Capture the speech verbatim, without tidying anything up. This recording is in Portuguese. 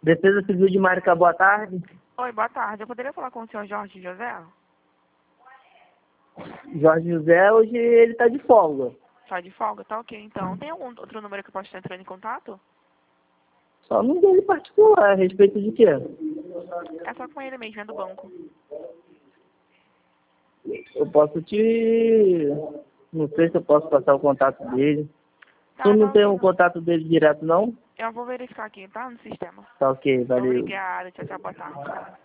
Defesa Civil de Marica, boa tarde. Oi, boa tarde. Eu poderia falar com o senhor Jorge José? Jorge José, hoje ele tá de folga. Tá de folga? Tá ok, então. Tem algum outro número que eu possa estar entrando em contato? Só no dele particular, a respeito de quê? É só com ele mesmo, é do banco. Eu posso te... Não sei se eu posso passar o contato dele. Tá, Tu não tá tem ok, o não. contato dele direto, não? Eu vou verificar aqui, tá? No sistema. Tá ok, valeu. Obrigada. Tchau, tchau. Boa tarde.